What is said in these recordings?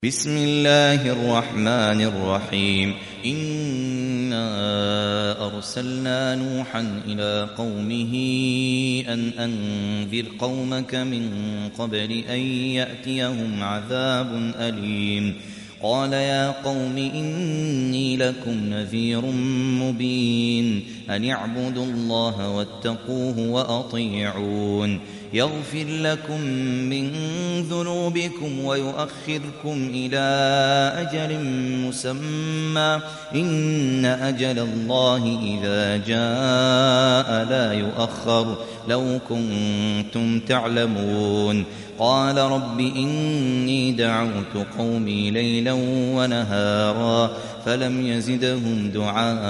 بسم الله الرحمن الرحيم إنا أرسلنا نوحا إلى قومه أن أنذر قومك من قبل أن يأتيهم عذاب أليم قال يا قوم إني لكم نذير مبين أن اعبدوا الله واتقوه وأطيعون يغفر لكم من ذنوبكم ويؤخركم إلى أجل مسمى إن أجل الله إذا جاء لا يؤخر لو كنتم تعلمون قال رب إني دعوت قومي ليلا ونهارا فلم يزدهم دعائي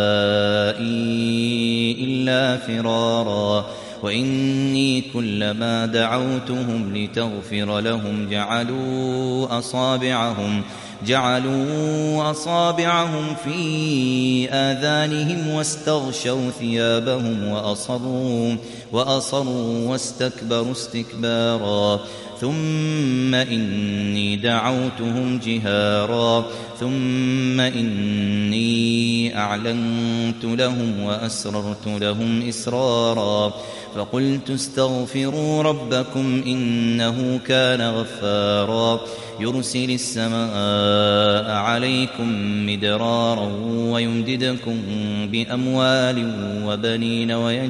إلا فرارا وإني كلما دعوتهم لتغفر لهم جعلوا أصابعهم في آذانهم واستغشوا ثيابهم وأصروا واستكبروا استكبارا ثم إني دعوتهم جهارا ثم إني أعلنت لهم وأسررت لهم إسرارا فقلت استغفروا ربكم إنه كان غفارا يرسل السماء عليكم مدرارا ويمددكم بأموال وبنين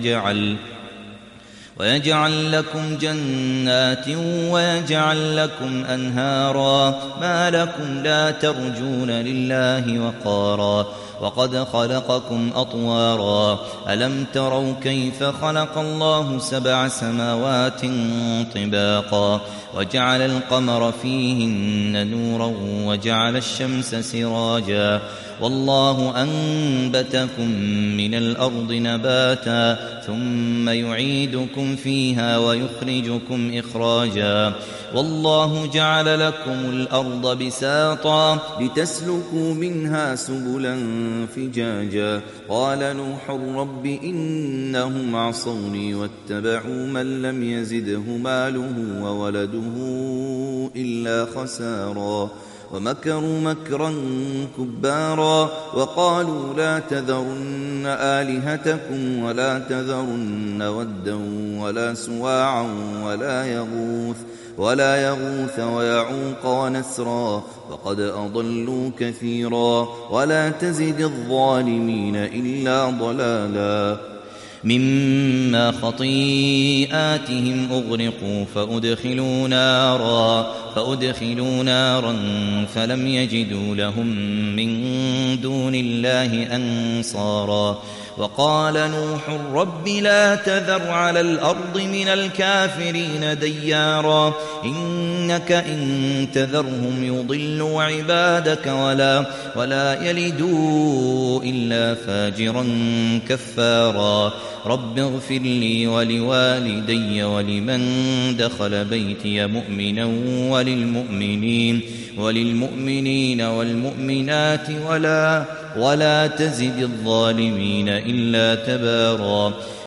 ويجعل لكم جنات ويجعل لكم أنهارا ما لكم لا ترجون لله وقارا وقد خلقكم أطوارا ألم تروا كيف خلق الله 7 سماوات طباقا وجعل القمر فيهن نورا وجعل الشمس سراجا والله أنبتكم من الأرض نباتا ثم يعيدكم فيها ويخرجكم إخراجا والله جعل لكم الأرض بساطا لتسلكوا منها سبلا فجاجا قال نوح رب إنهم عصوني واتبعوا من لم يزده ماله وولده إلا خسارا ومكروا مكرا كبارا وقالوا لا تذرن آلهتكم ولا تذرن ودا ولا سواعا ولا يغوث ويعوق ونسرا وقد أضلوا كثيرا ولا تزد الظالمين إلا ضلالا مما خطيئاتهم أغرقوا فأدخلوا نارا فلم يجدوا لهم من دون الله أنصارا وقال نوح رب لا تذر على الأرض من الكافرين ديارا إنك إن تذرهم يضلوا عبادك ولا يلدوا إلا فاجرا كفارا رب اغفر لي ولوالدي ولمن دخل بيتي مؤمنا وللمؤمنين والمؤمنات ولا تزد الظالمين إلا تبارا